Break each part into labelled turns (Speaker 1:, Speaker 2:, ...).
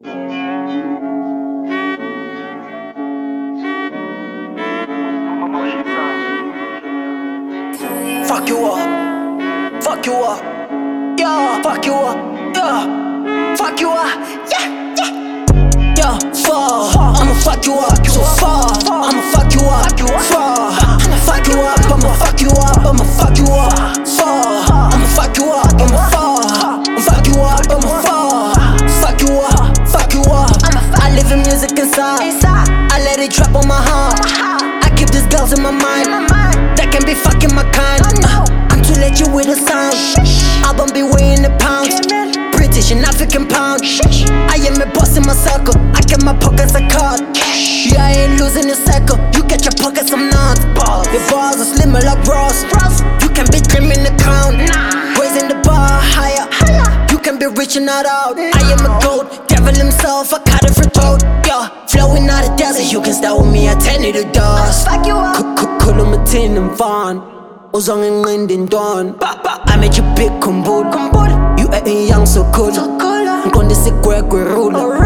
Speaker 1: Fuck you up, fuck you up, yeah, fuck you up, yeah, fuck you up, yeah, yeah, yeah, fuck, I'ma fuck you up, so far, I'ma fuck you up, far, I'ma fuck you up, I'ma fuck you up, I'ma fuck you up, far, I'ma fuck you up, I'ma fuck you up, I'ma fuck you up, fuck you up. I live in music inside, I let it drop on my heart. I keep these girls in my mind, that can be fucking my kind. I'm too let you with a sound. Album be weighing the pounds, British and African pound. I am a boss in my circle, I get my pockets a card. Yeah, I ain't losing a circle, you get your pockets some nuts. The bars are slimmer like Ross, you can be dreaming the crown, raising the bar higher. You can be reaching out. I am a goat, devil himself, I cut it for throat. Yeah, flowing out the desert, you can stay with me, I turn it to dust. Khuluma uthini mfana uzonginqinda intwana I made you big khumbula you ain't young so cool ngiqondisa igwegwe ruler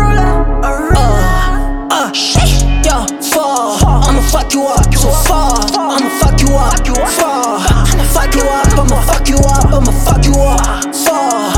Speaker 1: yeah, far I'ma fuck you up so far I'ma fuck you up far I'ma fuck you up I'ma fuck you up I'ma fuck you up far